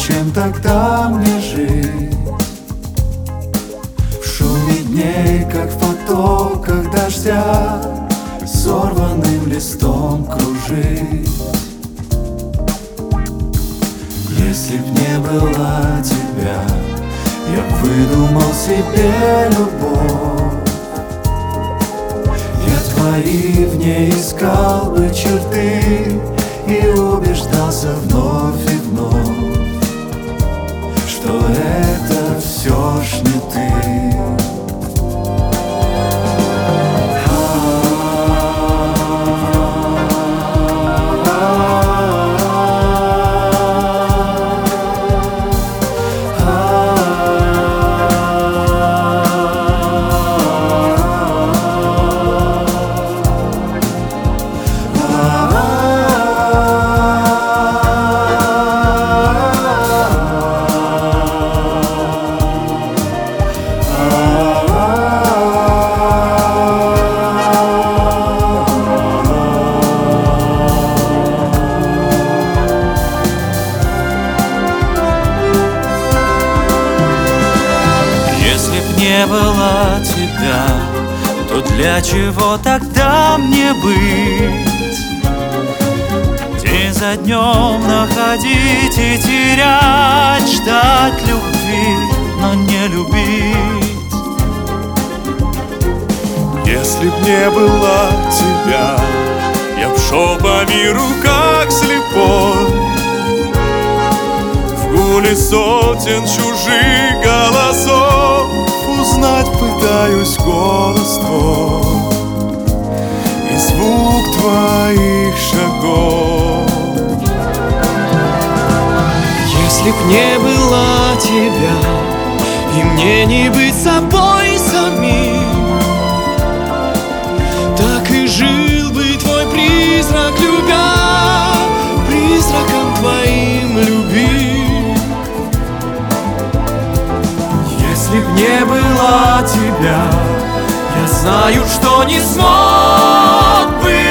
зачем тогда мне жить? В шуме дней, как в потоках дождя, сорванным листом кружить. Если б не было тебя, я б выдумал себе любовь. Я твои в ней искал бы черты и убеждался вновь и вновь, что это все ж не ты. Не было тебя, то для чего тогда мне быть? День за днем находить и терять, ждать любви, но не любить. Если б не было тебя, я б шел по миру как слепой, в гуле сотен чужих голосов. Узнать пытаюсь голос твой и звук твоих шагов. Если б не было тебя, и мне не быть собой самим, так и жил бы твой призрак, любя, призраком твоим любим. Если б не было тебя, я знаю, что не смог бы